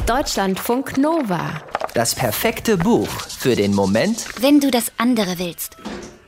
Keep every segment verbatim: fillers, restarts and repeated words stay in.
Deutschlandfunk Nova. Das perfekte Buch für den Moment, wenn du das andere willst.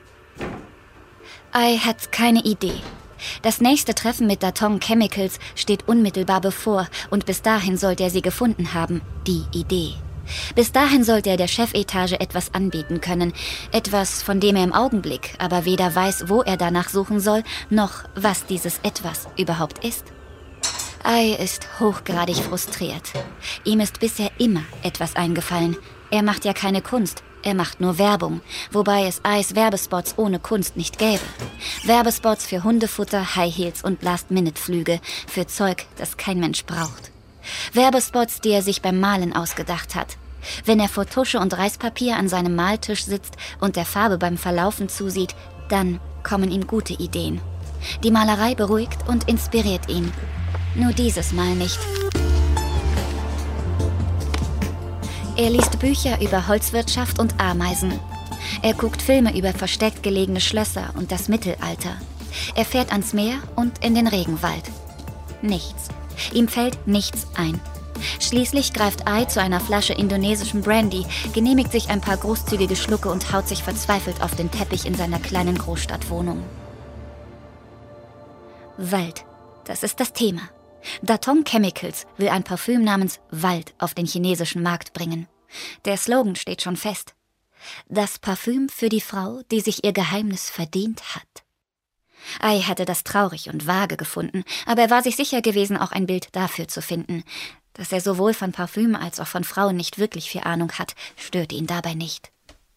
Ai hat keine Idee. Das nächste Treffen mit Datong Chemicals steht unmittelbar bevor und bis dahin sollte er sie gefunden haben, die Idee. Bis dahin sollte er der Chefetage etwas anbieten können, etwas, von dem er im Augenblick aber weder weiß, wo er danach suchen soll, noch was dieses Etwas überhaupt ist. Ai ist hochgradig frustriert. Ihm ist bisher immer etwas eingefallen. Er macht ja keine Kunst, er macht nur Werbung, wobei es Ais Werbespots ohne Kunst nicht gäbe. Werbespots für Hundefutter, High Heels und Last-Minute-Flüge, für Zeug, das kein Mensch braucht. Werbespots, die er sich beim Malen ausgedacht hat. Wenn er vor Tusche und Reispapier an seinem Maltisch sitzt und der Farbe beim Verlaufen zusieht, dann kommen ihm gute Ideen. Die Malerei beruhigt und inspiriert ihn. Nur dieses Mal nicht. Er liest Bücher über Holzwirtschaft und Ameisen. Er guckt Filme über versteckt gelegene Schlösser und das Mittelalter. Er fährt ans Meer und in den Regenwald. Nichts. Ihm fällt nichts ein. Schließlich greift Ai zu einer Flasche indonesischen Brandy, genehmigt sich ein paar großzügige Schlucke und haut sich verzweifelt auf den Teppich in seiner kleinen Großstadtwohnung. Wald, das ist das Thema. Datong Chemicals will ein Parfüm namens Wald auf den chinesischen Markt bringen. Der Slogan steht schon fest. Das Parfüm für die Frau, die sich ihr Geheimnis verdient hat. Ai hatte das traurig und vage gefunden, aber er war sich sicher gewesen, auch ein Bild dafür zu finden. Dass er sowohl von Parfüm als auch von Frauen nicht wirklich viel Ahnung hat, störte ihn dabei nicht.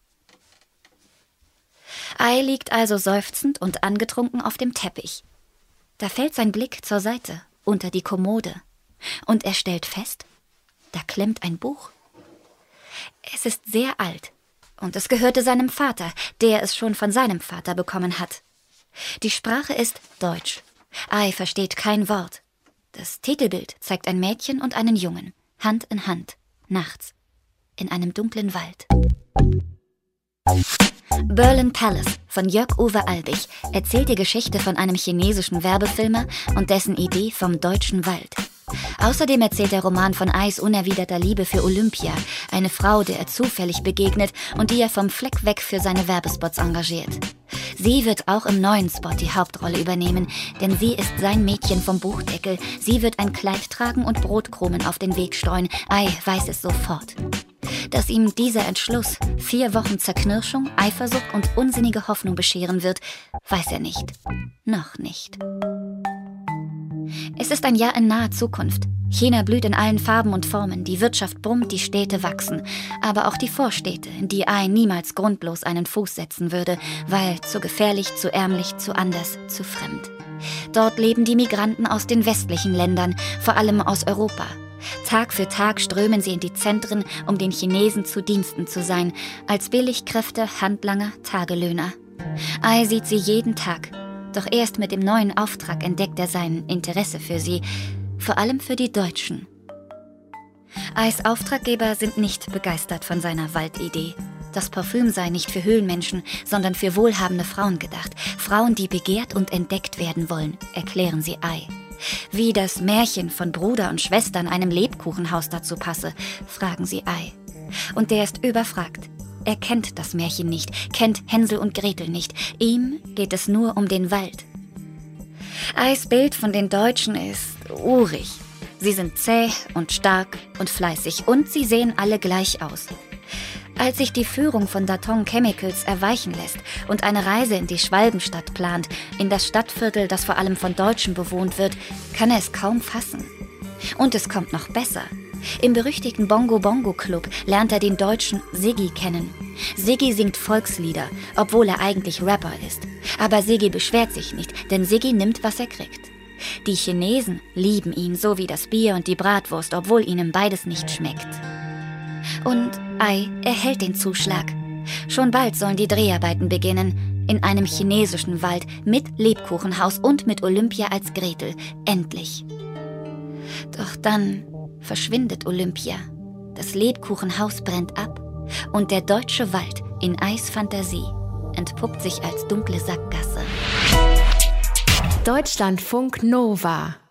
Ai liegt also seufzend und angetrunken auf dem Teppich. Da fällt sein Blick zur Seite, unter die Kommode. Und er stellt fest, da klemmt ein Buch. Es ist sehr alt und es gehörte seinem Vater, der es schon von seinem Vater bekommen hat. Die Sprache ist Deutsch. Ai versteht kein Wort. Das Titelbild zeigt ein Mädchen und einen Jungen, Hand in Hand, nachts, in einem dunklen Wald. Berlin Palace von Jörg-Uwe Albig erzählt die Geschichte von einem chinesischen Werbefilmer und dessen Idee vom deutschen Wald. Außerdem erzählt der Roman von Ais unerwiderter Liebe für Olympia, eine Frau, der er zufällig begegnet und die er vom Fleck weg für seine Werbespots engagiert. Sie wird auch im neuen Spot die Hauptrolle übernehmen, denn sie ist sein Mädchen vom Buchdeckel. Sie wird ein Kleid tragen und Brotkrumen auf den Weg streuen. Ai weiß es sofort. Dass ihm dieser Entschluss vier Wochen Zerknirschung, Eifersucht und unsinnige Hoffnung bescheren wird, weiß er nicht. Noch nicht. Es ist ein Jahr in naher Zukunft. China blüht in allen Farben und Formen, die Wirtschaft brummt, die Städte wachsen. Aber auch die Vorstädte, in die Ai niemals grundlos einen Fuß setzen würde, weil zu gefährlich, zu ärmlich, zu anders, zu fremd. Dort leben die Migranten aus den westlichen Ländern, vor allem aus Europa. Tag für Tag strömen sie in die Zentren, um den Chinesen zu Diensten zu sein, als Billigkräfte, Handlanger, Tagelöhner. Ai sieht sie jeden Tag. Doch erst mit dem neuen Auftrag entdeckt er sein Interesse für sie, vor allem für die Deutschen. Ais Auftraggeber sind nicht begeistert von seiner Waldidee. Das Parfüm sei nicht für Höhlenmenschen, sondern für wohlhabende Frauen gedacht. Frauen, die begehrt und entdeckt werden wollen, erklären sie Ai. Wie das Märchen von Bruder und Schwester in einem Lebkuchenhaus dazu passe, fragen sie Ai. Und der ist überfragt. Er kennt das Märchen nicht, kennt Hänsel und Gretel nicht. Ihm geht es nur um den Wald. Ais Bild von den Deutschen ist urig. Sie sind zäh und stark und fleißig und sie sehen alle gleich aus. Als sich die Führung von Datong Chemicals erweichen lässt und eine Reise in die Schwalbenstadt plant, in das Stadtviertel, das vor allem von Deutschen bewohnt wird, kann er es kaum fassen. Und es kommt noch besser. Im berüchtigten Bongo Bongo Club lernt er den Deutschen Siggi kennen. Siggi singt Volkslieder, obwohl er eigentlich Rapper ist. Aber Siggi beschwert sich nicht, denn Siggi nimmt, was er kriegt. Die Chinesen lieben ihn, so wie das Bier und die Bratwurst, obwohl ihnen beides nicht schmeckt. Und Ai erhält den Zuschlag. Schon bald sollen die Dreharbeiten beginnen. In einem chinesischen Wald mit Lebkuchenhaus und mit Olympia als Gretel. Endlich. Doch dann verschwindet Olympia. Das Lebkuchenhaus brennt ab. Und der deutsche Wald in Ais Fantasie entpuppt sich als dunkle Sackgasse. Deutschlandfunk Nova.